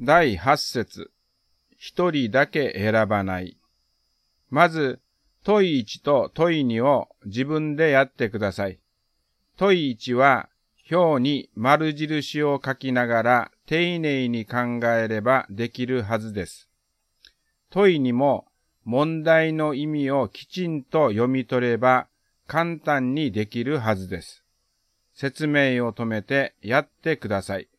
第8節、一人だけ選ばない。まず、問1と問2を自分でやってください。問1は、表に丸印を書きながら丁寧に考えればできるはずです。問2も問題の意味をきちんと読み取れば簡単にできるはずです。説明を止めてやってください。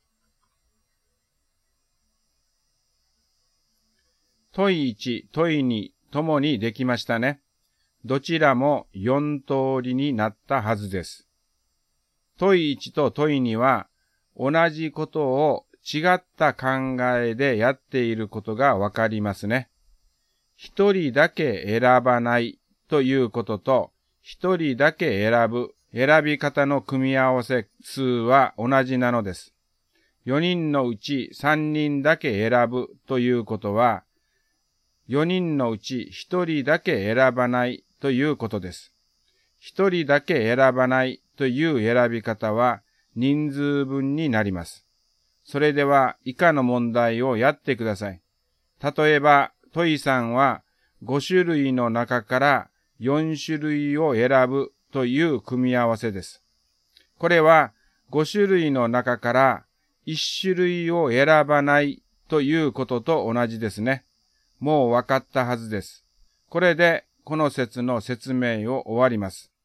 問1、問2ともにできましたね。どちらも4通りになったはずです。問1と問2は同じことを違った考えでやっていることがわかりますね。一人だけ選ばないということと一人だけ選ぶ選び方の組み合わせ数は同じなのです。4人のうち3人だけ選ぶということは4人のうち1人だけ選ばないということです。1人だけ選ばないという選び方は人数分になります。それでは以下の問題をやってください。例えば、問3は5種類の中から4種類を選ぶという組み合わせです。これは5種類の中から1種類を選ばないということと同じですね。もう分かったはずです。これでこの説の説明を終わります。